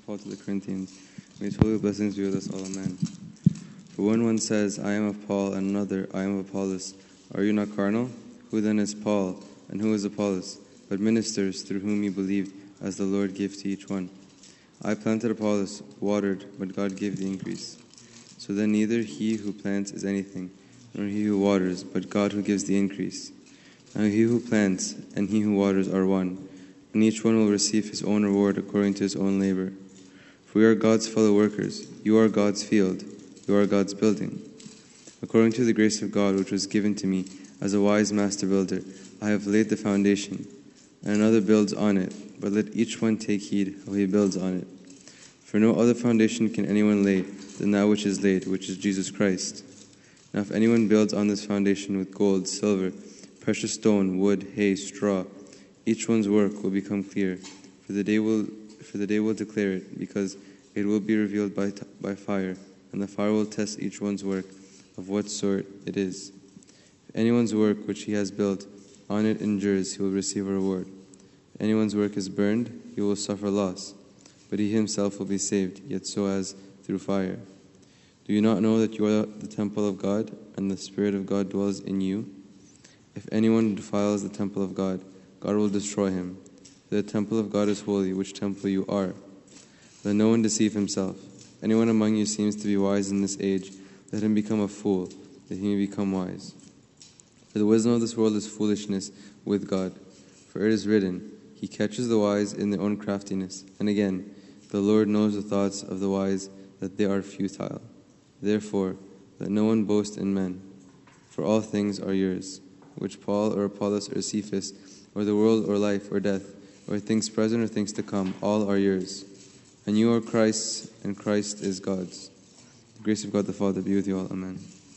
Paul to the Corinthians. May his holy blessings be with us all. Amen. For when one says, I am of Paul, and another, I am of Apollos, are you not carnal? Who then is Paul, and who is Apollos? But ministers through whom you believed, as the Lord gave to each one. I planted, Apollos watered, but God gave the increase. So then neither he who plants is anything, nor he who waters, but God who gives the increase. Now he who plants and he who waters are one, and each one will receive his own reward according to his own labor. For we are God's fellow workers. You are God's field. You are God's building. According to the grace of God which was given to me as a wise master builder, I have laid the foundation, and another builds on it, but let each one take heed how he builds on it. For no other foundation can anyone lay than that which is laid, which is Jesus Christ. Now if anyone builds on this foundation with gold, silver, precious stone, wood, hay, straw, each one's work will become clear, for the day will declare it, because it will be revealed by fire, and the fire will test each one's work of what sort it is. If anyone's work which he has built on it endures, he will receive a reward. If anyone's work is burned, he will suffer loss, but he himself will be saved, yet so as through fire. Do you not know that you are the temple of God, and the Spirit of God dwells in you? If anyone defiles the temple of God, God will destroy him. For the temple of God is holy, which temple you are. Let no one deceive himself. If anyone among you seems to be wise in this age, let him become a fool, that he may become wise. For the wisdom of this world is foolishness with God. For it is written, He catches the wise in their own craftiness. And again, the Lord knows the thoughts of the wise, that they are futile. Therefore, let no one boast in men, for all things are yours, which Paul or Apollos or Cephas, or the world or life or death, or things present or things to come, all are yours. And you are Christ's, and Christ is God's. The grace of God the Father be with you all. Amen.